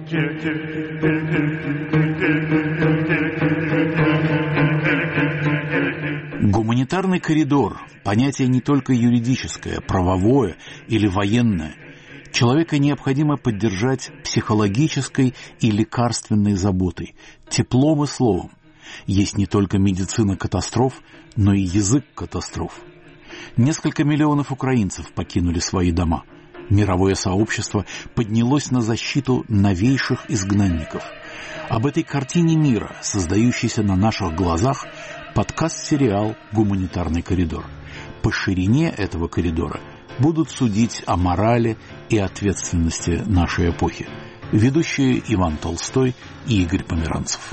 Гуманитарный коридор – понятие не только юридическое, правовое или военное. Человека необходимо поддержать психологической и лекарственной заботой, теплом и словом. Есть не только медицина катастроф, но и язык катастроф. Несколько миллионов украинцев покинули свои дома. Мировое сообщество поднялось на защиту новейших изгнанников. Об этой картине мира, создающейся на наших глазах, подкаст-сериал «Гуманитарный коридор». По ширине этого коридора будут судить о морали и ответственности нашей эпохи. Ведущие Иван Толстой и Игорь Померанцев.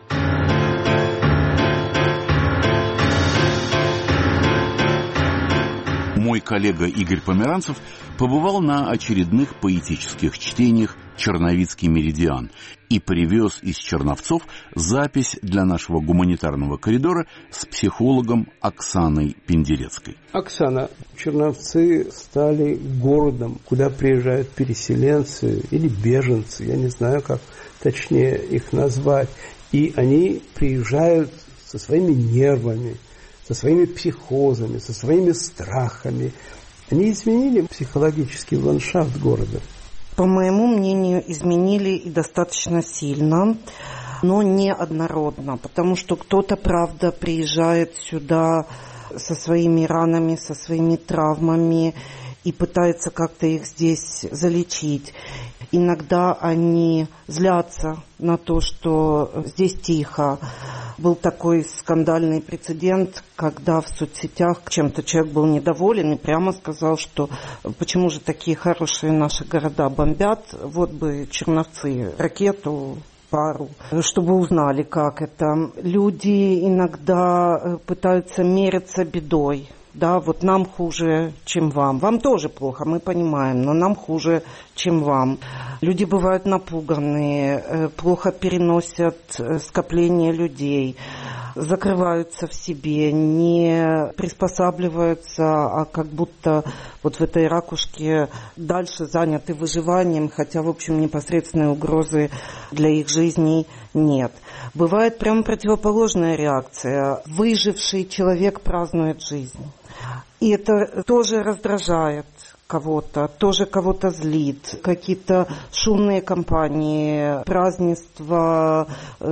Мой коллега Игорь Померанцев побывал на очередных поэтических чтениях «Черновицкий меридиан» и привез из Черновцов запись для нашего гуманитарного коридора с психологом Оксаной Пенделецкой. Оксана, Черновцы стали городом, куда приезжают переселенцы или беженцы, я не знаю, как точнее их назвать, и они приезжают со своими нервами, со своими психозами, со своими страхами. Они изменили психологический ландшафт города. По моему мнению, изменили и достаточно сильно, но не однородно, потому что кто-то, правда, приезжает сюда со своими ранами, со своими травмами и пытается как-то их здесь залечить. Иногда они злятся на то, что здесь тихо. Был такой скандальный прецедент, когда в соцсетях чем-то человек был недоволен и прямо сказал, что почему же такие хорошие наши города бомбят, вот бы Черновцы ракету, пару, чтобы узнали, как это. Люди иногда пытаются мериться бедой. Да, вот нам хуже, чем вам. Вам тоже плохо, мы понимаем, но нам хуже, чем вам. Люди бывают напуганные, плохо переносят скопление людей, закрываются в себе, не приспосабливаются, а как будто вот в этой ракушке дальше заняты выживанием, хотя, в общем, непосредственной угрозы для их жизней нет. Бывает прямо противоположная реакция. Выживший человек празднует жизнь. И это тоже раздражает кого-то, тоже кого-то злит. Какие-то шумные компании, празднества,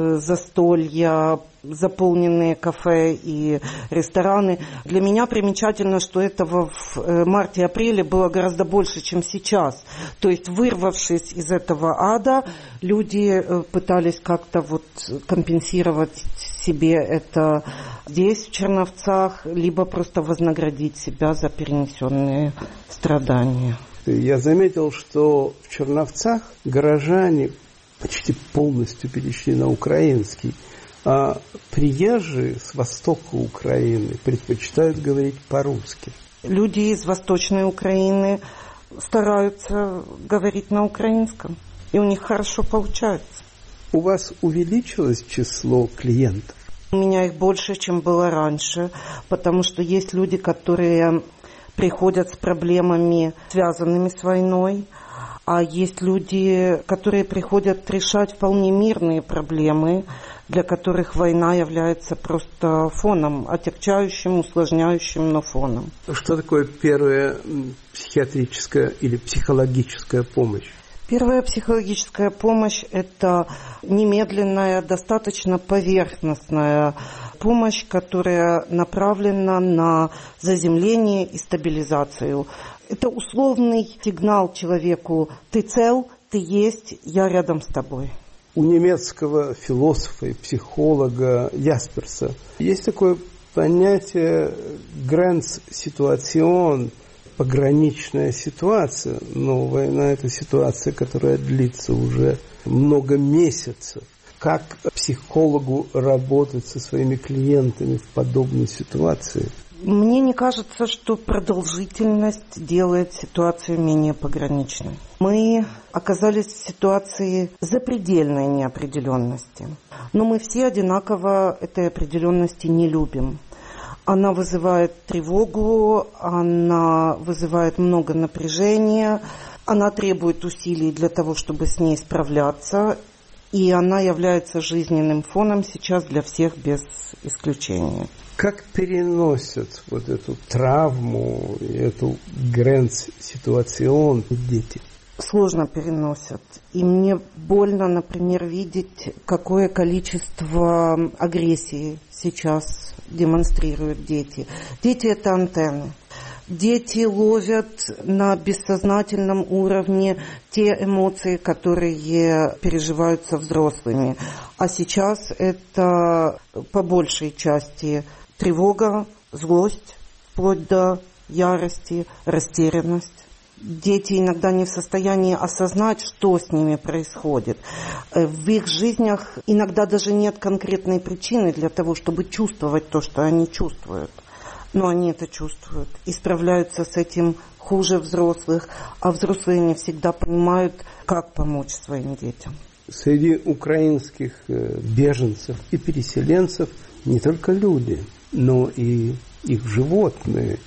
застолья, заполненные кафе и рестораны. Для меня примечательно, что этого в марте-апреле было гораздо больше, чем сейчас. То есть, вырвавшись из этого ада, люди пытались как-то вот компенсировать себе это здесь, в Черновцах, либо просто вознаградить себя за перенесенные страдания. Я заметил, что в Черновцах горожане почти полностью перешли на украинский, а приезжие с востока Украины предпочитают говорить по-русски. Люди из Восточной Украины стараются говорить на украинском, и у них хорошо получается. У вас увеличилось число клиентов? У меня их больше, чем было раньше, потому что есть люди, которые приходят с проблемами, связанными с войной, а есть люди, которые приходят решать вполне мирные проблемы, для которых война является просто фоном, отягчающим, усложняющим, но фоном. Что такое первая психиатрическая или психологическая помощь? Первая психологическая помощь – это немедленная, достаточно поверхностная помощь, которая направлена на заземление и стабилизацию. Это условный сигнал человеку: ты цел, ты есть, я рядом с тобой. У немецкого философа и психолога Ясперса есть такое понятие «Grenzsituation», пограничная ситуация, но война – это ситуация, которая длится уже много месяцев. Как психологу работать со своими клиентами в подобной ситуации? Мне не кажется, что продолжительность делает ситуацию менее пограничной. Мы оказались в ситуации запредельной неопределенности, но мы все одинаково этой определенности не любим. Она вызывает тревогу, она вызывает много напряжения, Она требует усилий для того, чтобы с ней справляться, и она является жизненным фоном сейчас для всех без исключения. Как переносят вот эту травму, эту гранд-ситуацион дети? Сложно переносят. И мне больно, например, видеть, какое количество агрессии сейчас демонстрируют дети. Дети – это антенны. Дети ловят на бессознательном уровне те эмоции, которые переживаются взрослыми. А сейчас это по большей части тревога, злость, вплоть до ярости, растерянность. Дети иногда не в состоянии осознать, что с ними происходит. В их жизнях иногда даже нет конкретной причины для того, чтобы чувствовать то, что они чувствуют. Но они это чувствуют и справляются с этим хуже взрослых, а взрослые не всегда понимают, как помочь своим детям. Среди украинских беженцев и переселенцев не только люди, но и их животные,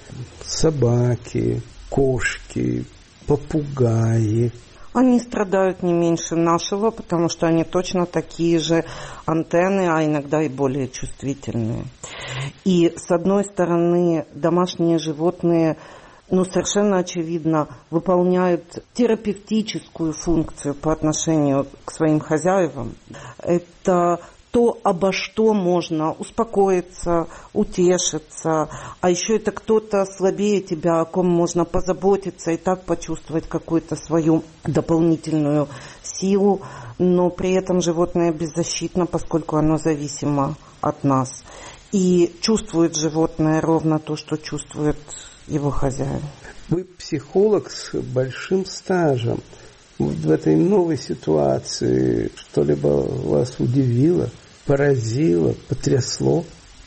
собаки, кошки, попугаи. Они страдают не меньше нашего, потому что они точно такие же антенны, а иногда и более чувствительные. И, с одной стороны, домашние животные, совершенно очевидно, выполняют терапевтическую функцию по отношению к своим хозяевам. Это то, обо что можно успокоиться, утешиться, а еще это кто-то слабее тебя, о ком можно позаботиться и так почувствовать какую-то свою дополнительную силу, но при этом животное беззащитно, поскольку оно зависимо от нас. И чувствует животное ровно то, что чувствует его хозяин. Вы психолог с большим стажем. В этой новой ситуации что-либо вас удивило, поразило, потрясло?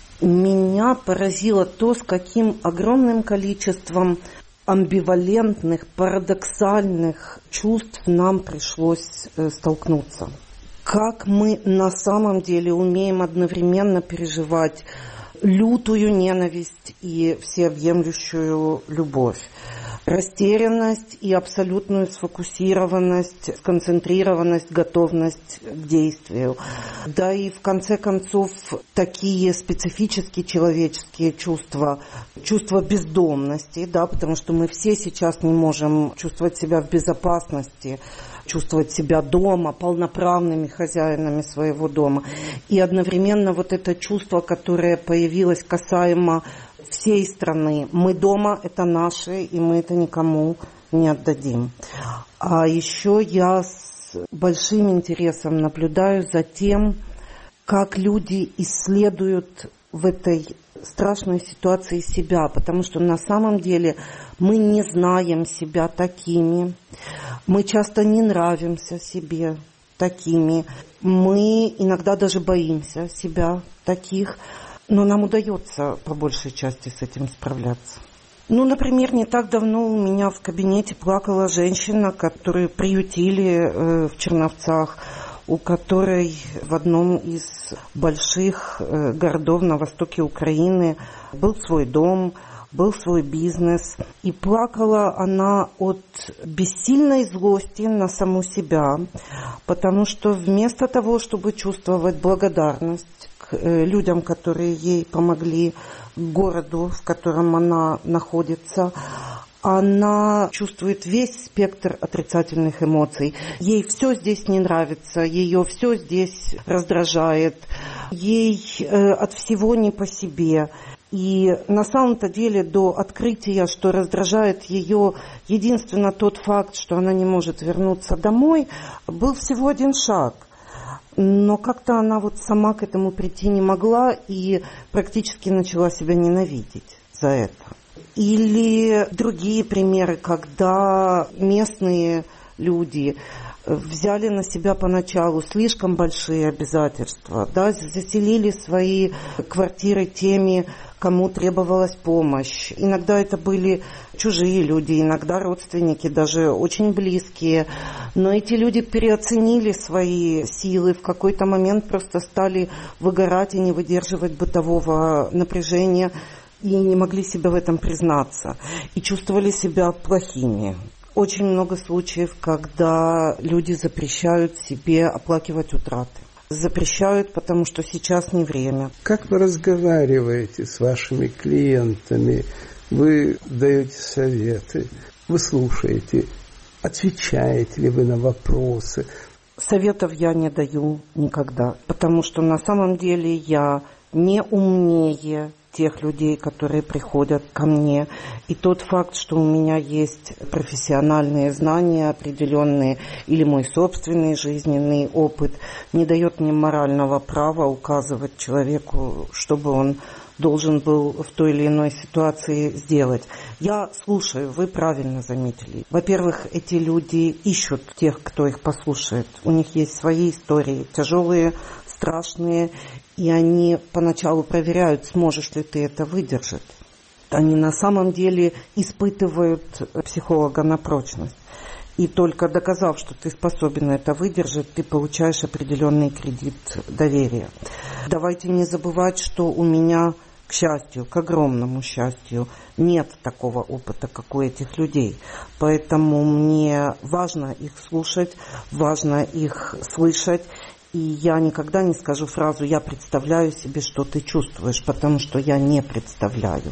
Меня поразило то, с каким огромным количеством амбивалентных, парадоксальных чувств нам пришлось столкнуться. Как мы на самом деле умеем одновременно переживать лютую ненависть и всеобъемлющую любовь, растерянность и абсолютную сфокусированность, сконцентрированность, готовность к действию. Да и в конце концов такие специфические человеческие чувства, чувство бездомности, да, потому что мы все сейчас не можем чувствовать себя в безопасности, чувствовать себя дома, полноправными хозяинами своего дома. И одновременно вот это чувство, которое появилось касаемо всей страны. Мы дома, это наше, и мы это никому не отдадим. А еще я с большим интересом наблюдаю за тем, как люди исследуют в этой страшной ситуации себя, потому что на самом деле мы не знаем себя такими, мы часто не нравимся себе такими, мы иногда даже боимся себя таких, но нам удается по большей части с этим справляться. Например, не так давно у меня в кабинете плакала женщина, которую приютили в Черновцах, у которой в одном из больших городов на востоке Украины был свой дом, был свой бизнес. И плакала она от бессильной злости на саму себя, потому что вместо того, чтобы чувствовать благодарность к людям, которые ей помогли, к городу, в котором она находится, она чувствует весь спектр отрицательных эмоций. Ей все здесь не нравится, ее все здесь раздражает, ей от всего не по себе. И на самом-то деле до открытия, что раздражает ее единственно тот факт, что она не может вернуться домой, был всего один шаг. Но как-то она вот сама к этому прийти не могла и практически начала себя ненавидеть за это. Или другие примеры, когда местные люди взяли на себя поначалу слишком большие обязательства, да, заселили свои квартиры теми, кому требовалась помощь. Иногда это были чужие люди, иногда родственники, даже очень близкие. Но эти люди переоценили свои силы, в какой-то момент просто стали выгорать и не выдерживать бытового напряжения, и не могли себя в этом признаться, и чувствовали себя плохими. Очень много случаев, когда люди запрещают себе оплакивать утраты. Запрещают, потому что сейчас не время. Как вы разговариваете с вашими клиентами? Вы даете советы, вы слушаете, отвечаете ли вы на вопросы? Советов я не даю никогда, потому что на самом деле я не умнее тех людей, которые приходят ко мне. И тот факт, что у меня есть профессиональные знания определенные или мой собственный жизненный опыт, не дает мне морального права указывать человеку, чтобы он должен был в той или иной ситуации сделать. Я слушаю, вы правильно заметили. Во-первых, эти люди ищут тех, кто их послушает. У них есть свои истории, тяжелые, страшные, и они поначалу проверяют, сможешь ли ты это выдержать. Они на самом деле испытывают психолога на прочность. И только доказав, что ты способен это выдержать, ты получаешь определенный кредит доверия. Давайте не забывать, что у меня, к счастью, к огромному счастью, нет такого опыта, как у этих людей. Поэтому мне важно их слушать, важно их слышать. И я никогда не скажу фразу «я представляю себе, что ты чувствуешь», потому что я не представляю.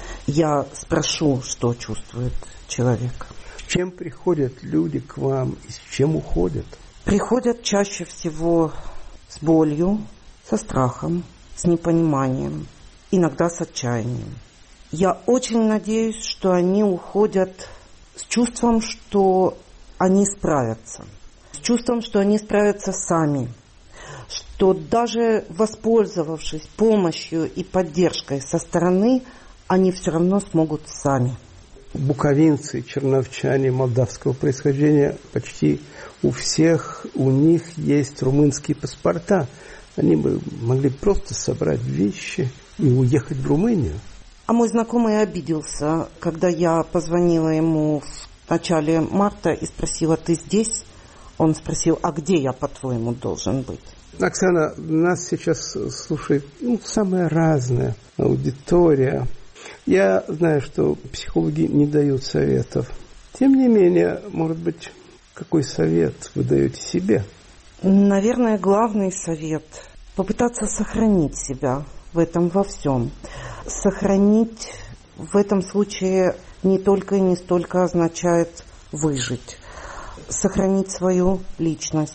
Я спрошу, что чувствует человек. С чем приходят люди к вам и с чем уходят? Приходят чаще всего с болью, со страхом, с непониманием, иногда с отчаянием. Я очень надеюсь, что они уходят с чувством, что они справятся. С чувством, что они справятся сами. Что даже воспользовавшись помощью и поддержкой со стороны, они все равно смогут сами. Буковинцы, черновчане молдавского происхождения, почти у всех у них есть румынские паспорта. Они бы могли просто собрать вещи и уехать в Румынию. А мой знакомый обиделся, когда я позвонила ему в начале марта и спросила: ты здесь? Он спросил: а где я, по-твоему, должен быть? Оксана, нас сейчас слушает самая разная аудитория. Я знаю, что психологи не дают советов. Тем не менее, может быть, какой совет вы даете себе? Наверное, главный совет – попытаться сохранить себя в этом во всем. Сохранить в этом случае не только и не столько означает выжить. Сохранить свою личность.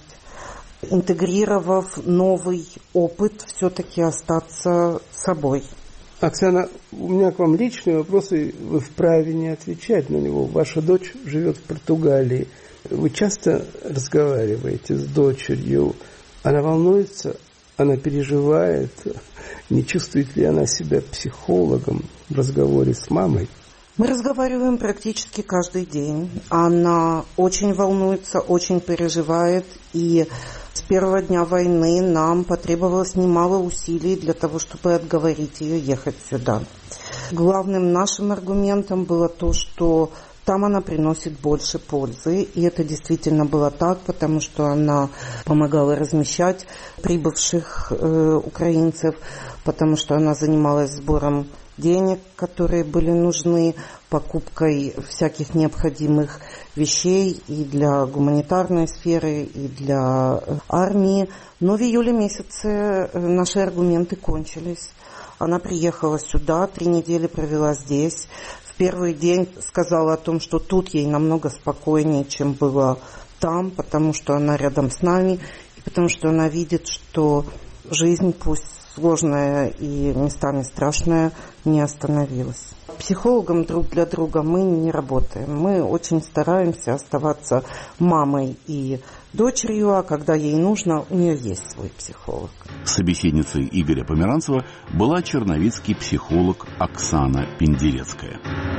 Интегрировав новый опыт, все-таки остаться собой. Оксана, у меня к вам личные вопросы, вы вправе не отвечать на него. Ваша дочь живет в Португалии. Вы часто разговариваете с дочерью. Она волнуется, она переживает. Не чувствует ли она себя психологом в разговоре с мамой? Мы разговариваем практически каждый день. Она очень волнуется, очень переживает. И с первого дня войны нам потребовалось немало усилий для того, чтобы отговорить ее ехать сюда. Главным нашим аргументом было то, что там она приносит больше пользы. И это действительно было так, потому что она помогала размещать прибывших украинцев, потому что она занималась сбором денег, которые были нужны, покупкой всяких необходимых вещей и для гуманитарной сферы, и для армии. Но в июле месяце наши аргументы кончились. Она приехала сюда, 3 недели провела здесь. В первый день сказала о том, что тут ей намного спокойнее, чем было там, потому что она рядом с нами, и потому что она видит, что жизнь, пусть сложная и местами страшная, не остановилась. Психологом друг для друга мы не работаем. Мы очень стараемся оставаться мамой и дочерью, а когда ей нужно, у нее есть свой психолог. Собеседницей Игоря Померанцева была черновицкий психолог Оксана Пендерецкая.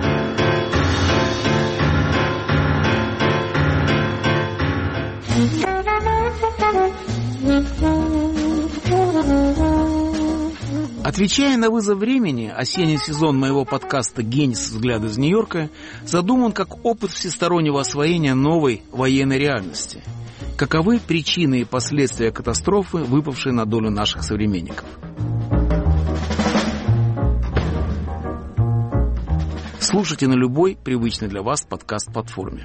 Отвечая на вызов времени, осенний сезон моего подкаста «Генис. Взгляд из Нью-Йорка» задуман как опыт всестороннего освоения новой военной реальности. Каковы причины и последствия катастрофы, выпавшей на долю наших современников? Слушайте на любой привычной для вас подкаст-платформе.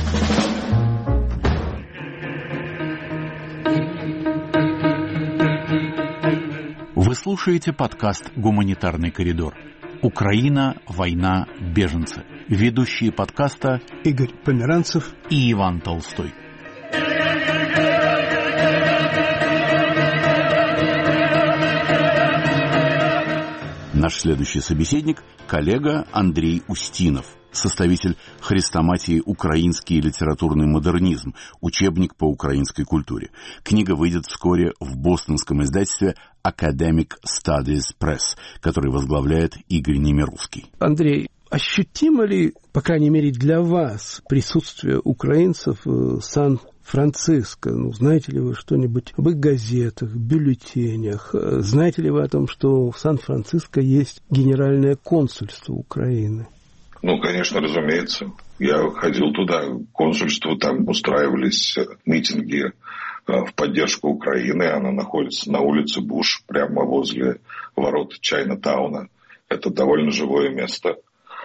Вы слушаете подкаст «Гуманитарный коридор». Украина, война, беженцы. Ведущие подкаста Игорь Померанцев и Иван Толстой. Наш следующий собеседник – коллега Андрей Устинов, составитель хрестоматии «Украинский литературный модернизм», учебник по украинской культуре. Книга выйдет вскоре в бостонском издательстве Academic Studies Press, который возглавляет Игорь Немировский. Андрей, ощутимо ли, по крайней мере для вас, присутствие украинцев в Сан-Франциско? Знаете ли вы что-нибудь об их газетах, бюллетенях? Знаете ли вы о том, что в Сан-Франциско есть генеральное консульство Украины? Конечно, разумеется. Я ходил туда, консульство, там устраивались митинги в поддержку Украины. Она находится на улице Буш, прямо возле ворот Чайна-тауна. Это довольно живое место.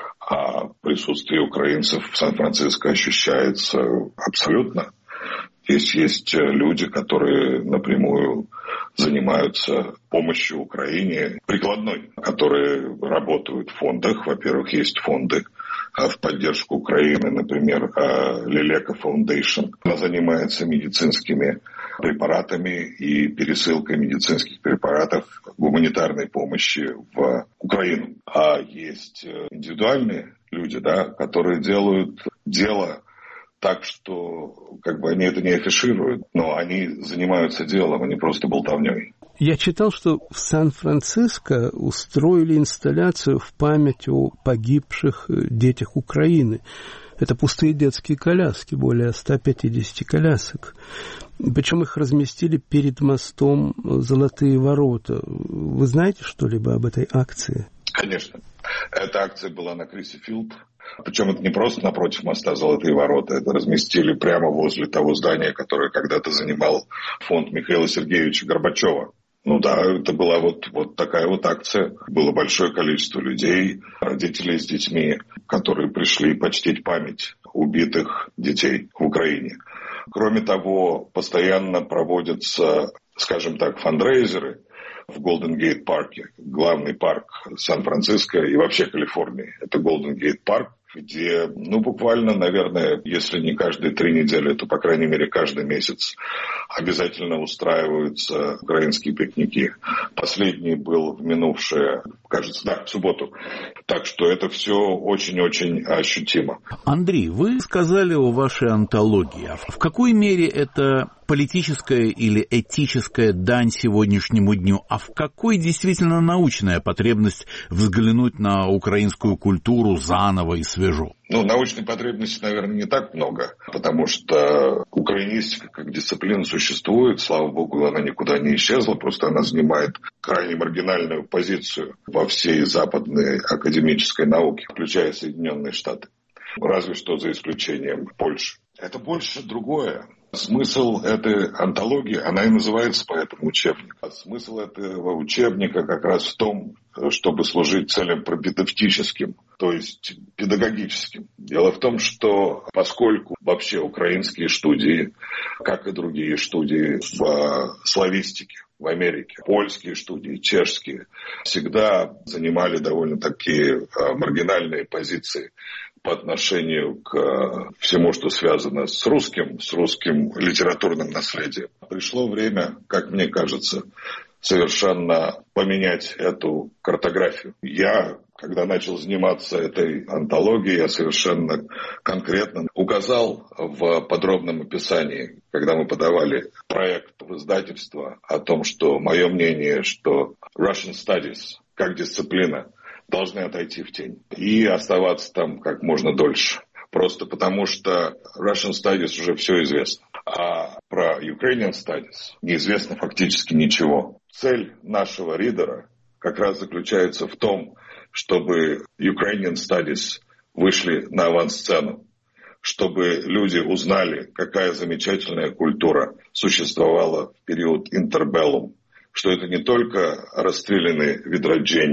А присутствие украинцев в Сан-Франциско ощущается абсолютно. Здесь есть люди, которые напрямую занимаются помощью Украине прикладной, которые работают в фондах. Во-первых, есть фонды в поддержку Украины, например, Лелека Foundation. Она занимается медицинскими препаратами и пересылкой медицинских препаратов гуманитарной помощи в Украину. А есть индивидуальные люди, которые делают дело так, что они это не афишируют, но они занимаются делом, а не просто болтовней. Я читал, что в Сан-Франциско устроили инсталляцию в память о погибших детях Украины. Это пустые детские коляски, более 150 колясок. Причем их разместили перед мостом «Золотые ворота». Вы знаете что-либо об этой акции? Конечно. Эта акция была на Криси Филд. Причем это не просто напротив моста «Золотые ворота». Это разместили прямо возле того здания, которое когда-то занимал фонд Михаила Сергеевича Горбачева. Это была вот такая вот акция. Было большое количество людей, родителей с детьми, которые пришли почтить память убитых детей в Украине. Кроме того, постоянно проводятся, скажем так, фандрейзеры в Голден-Гейт парке, главный парк Сан-Франциско и вообще Калифорнии. Это Голден-Гейт парк, где, буквально, наверное, если не каждые 3 недели, то, по крайней мере, каждый месяц обязательно устраиваются украинские пикники. Последний был в минувшее, кажется, в субботу. Так что это все очень-очень ощутимо. Андрей, вы сказали о вашей антологии. А в какой мере это политическая или этическая дань сегодняшнему дню, а в какой действительно научная потребность взглянуть на украинскую культуру заново и свежо? Научной потребности, наверное, не так много, потому что украинистика как дисциплина существует, слава богу, она никуда не исчезла, просто она занимает крайне маргинальную позицию во всей западной академической науке, включая Соединенные Штаты. Разве что за исключением Польши. Это больше другое. Смысл этой антологии, она и называется поэтому учебник. А смысл этого учебника как раз в том, чтобы служить целям пропедевтическим, то есть педагогическим. Дело в том, что поскольку вообще украинские студии, как и другие студии в славистике, в Америке, польские студии, чешские, всегда занимали довольно такие маргинальные позиции по отношению к всему, что связано с русским литературным наследием. Пришло время, как мне кажется, совершенно поменять эту картографию. Я, когда начал заниматься этой антологией, я совершенно конкретно указал в подробном описании, когда мы подавали проект в издательство, о том, что мое мнение, что Russian Studies как дисциплина должны отойти в тень и оставаться там как можно дольше. Просто потому, что Russian Studies уже все известно. А про Ukrainian Studies неизвестно фактически ничего. Цель нашего ридера как раз заключается в том, чтобы Ukrainian Studies вышли на авансцену, чтобы люди узнали, какая замечательная культура существовала в период интербеллум, что это не только расстрелянные Відродження,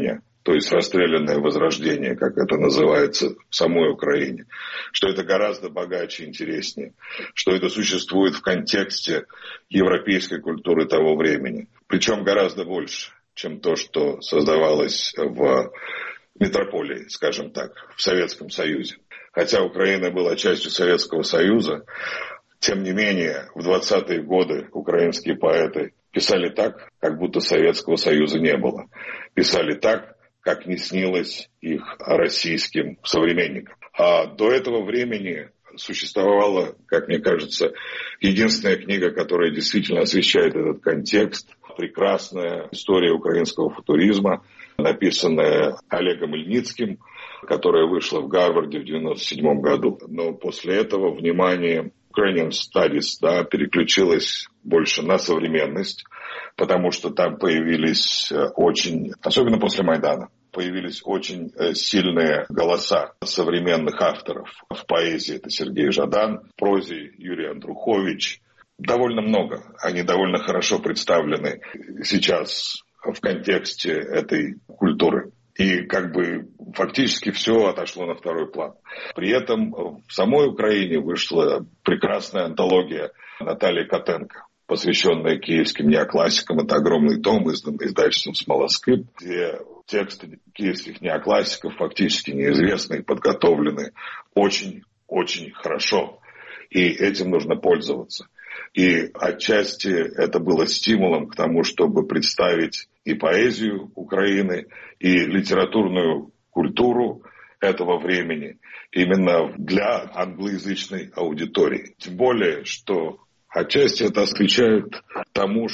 то есть расстрелянное возрождение, как это называется в самой Украине, что это гораздо богаче и интереснее, что это существует в контексте европейской культуры того времени, причем гораздо больше, чем то, что создавалось в метрополии, скажем так, в Советском Союзе. Хотя Украина была частью Советского Союза, тем не менее, в 20-е годы украинские поэты писали так, как будто Советского Союза не было. Писали так, как не снилось их российским современникам. А до этого времени существовала, как мне кажется, единственная книга, которая действительно освещает этот контекст. Прекрасная история украинского футуризма, написанная Олегом Ильницким, которая вышла в Гарварде в 1997 году. Но после этого внимание Ukrainian Studies переключилось больше на современность, потому что там появились очень, особенно после Майдана, появились очень сильные голоса современных авторов. В поэзии это Сергей Жадан, в прозе Юрий Андрухович. Довольно много. Они довольно хорошо представлены сейчас в контексте этой культуры. И фактически все отошло на второй план. При этом в самой Украине вышла прекрасная антология Натальи Котенко, посвященная киевским неоклассикам. Это огромный том, изданный издательством «Смолоскип», где тексты киевских неоклассиков фактически неизвестны и подготовлены очень-очень хорошо. И этим нужно пользоваться. И отчасти это было стимулом к тому, чтобы представить и поэзию Украины, и литературную культуру этого времени именно для англоязычной аудитории. Тем более, что отчасти это отвечает тому,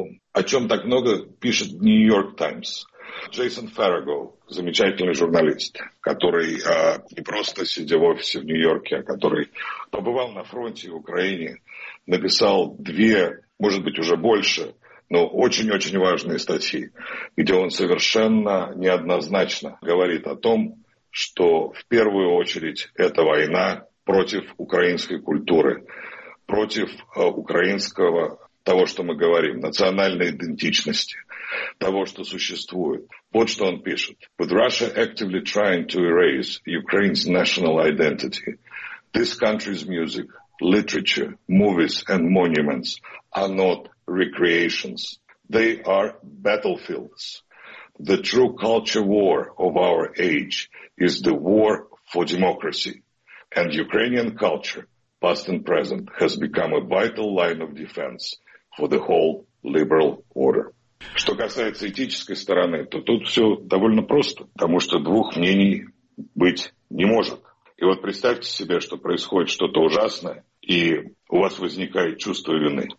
о чем так много пишет Нью-Йорк Таймс. Джейсон Фарраго, замечательный журналист, который не просто сидя в офисе в Нью-Йорке, а который побывал на фронте в Украине, написал 2, может быть уже больше, но очень-очень важные статьи, где он совершенно неоднозначно говорит о том, что в первую очередь это война против украинской культуры, против украинского, того, что мы говорим, национальной идентичности, того, что существует. Вот что он пишет. With Russia actively trying to erase Ukraine's national identity, this country's music, literature, movies and monuments are not recreations. They are battlefields. The true culture war of our age is the war for democracy. And Ukrainian culture, past and present, has become a vital line of defense for the whole liberal order. Что касается этической стороны, то тут все довольно просто, потому что 2 мнений быть не может. И вот представьте себе, что происходит что-то ужасное, и у вас возникает чувство вины.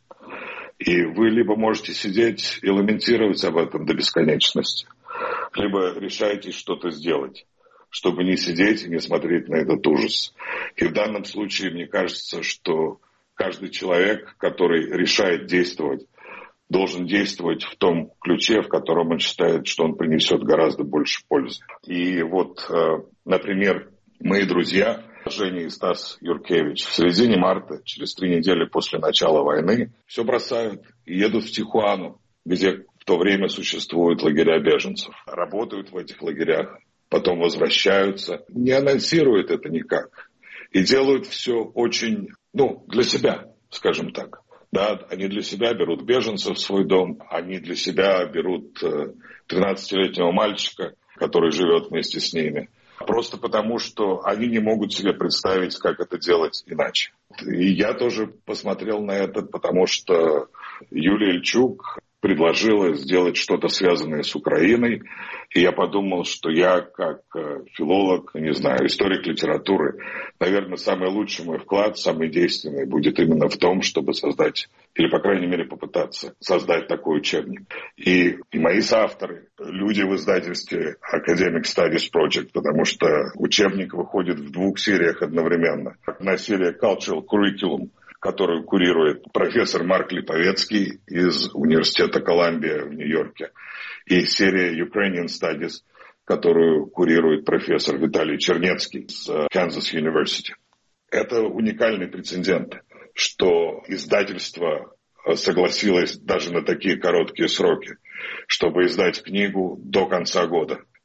И вы либо можете сидеть и ламентировать об этом до бесконечности, либо решаете что-то сделать, чтобы не сидеть и не смотреть на этот ужас. И в данном случае мне кажется, что каждый человек, который решает действовать, должен действовать в том ключе, в котором он считает, что он принесет гораздо больше пользы. И вот, например, мои друзья Женя и Стас Юркевич в середине марта, через 3 недели после начала войны, все бросают и едут в Тихуану, где в то время существуют лагеря беженцев. Работают в этих лагерях, потом возвращаются, не анонсируют это никак. И делают все очень, для себя, скажем так. Да, они для себя берут беженцев в свой дом, они для себя берут 13-летнего мальчика, который живет вместе с ними. Просто потому, что они не могут себе представить, как это делать иначе. И я тоже посмотрел на это, потому что Юлия Ильчук предложила сделать что-то связанное с Украиной. И я подумал, что я, как филолог, историк литературы, наверное, самый лучший мой вклад, самый действенный будет именно в том, чтобы создать, или, по крайней мере, попытаться создать такой учебник. И мои соавторы, люди в издательстве Academic Studies Project, потому что учебник выходит в 2 сериях одновременно. Одна серия Cultural Curriculum, которую курирует профессор Марк Липовецкий из Университета Колумбия в Нью-Йорке, и серия Ukrainian Studies, которую курирует профессор Виталий Чернецкий из Kansas University. Это уникальный прецедент, что издательство согласилось даже на такие короткие сроки, чтобы издать книгу до конца года.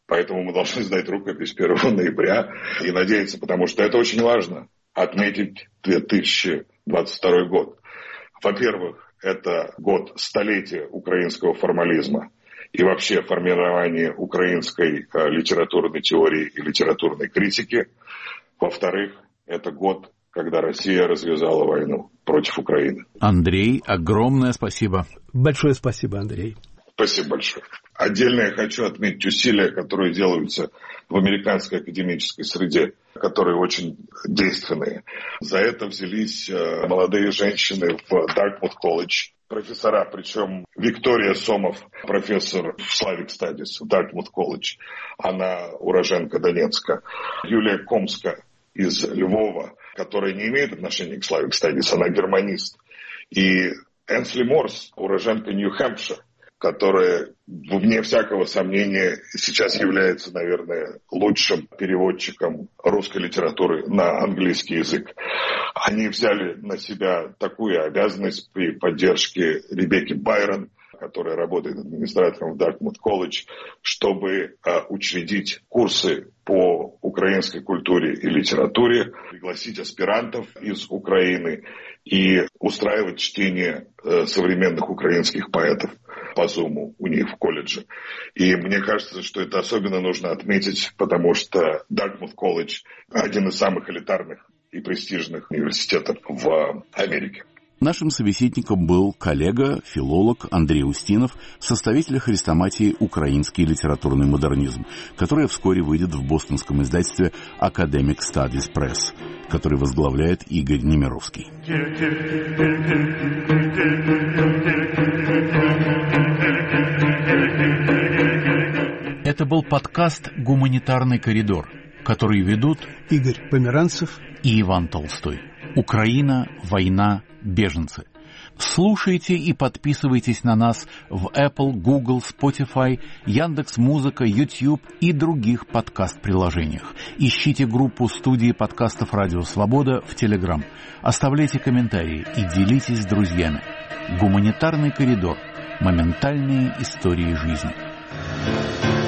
Поэтому мы должны сдать рукопись 1 ноября и надеяться, потому что это очень важно, отметить 2022 год. Во-первых, это год столетия украинского формализма и вообще формирования украинской литературной теории и литературной критики. Во-вторых, это год, когда Россия развязала войну против Украины. Андрей, огромное спасибо. Большое спасибо, Андрей. Спасибо большое. Отдельно я хочу отметить усилия, которые делаются в американской академической среде, которые очень действенные. За это взялись молодые женщины в Dartmouth College, профессора, причем Виктория Сомов, профессор в Slavic Studies в Dartmouth College, она уроженка Донецка, Юлия Комска из Львова, которая не имеет отношения к Slavic Studies, она германист, и Энсли Морс, уроженка Нью-Хэмпшир, которая, вне всякого сомнения, сейчас является, наверное, лучшим переводчиком русской литературы на английский язык. Они взяли на себя такую обязанность при поддержке Ребекки Байрон, которая работает администратором в Dartmouth College, чтобы учредить курсы по украинской культуре и литературе, пригласить аспирантов из Украины и устраивать чтение современных украинских поэтов по Zoom у них в колледже. И мне кажется, что это особенно нужно отметить, потому что Dartmouth College один из самых элитарных и престижных университетов в Америке. Нашим собеседником был коллега, филолог Андрей Устинов, составитель хрестоматии «Украинский литературный модернизм», которая вскоре выйдет в бостонском издательстве Academic Studies Press, который возглавляет Игорь Немировский. Это был подкаст «Гуманитарный коридор», который ведут Игорь Померанцев и Иван Толстой. Украина, война, беженцы. Слушайте и подписывайтесь на нас в Apple, Google, Spotify, Яндекс.Музыка, YouTube и других подкаст-приложениях. Ищите группу студии подкастов «Радио Свобода» в Telegram. Оставляйте комментарии и делитесь с друзьями. Гуманитарный коридор. Моментальные истории жизни.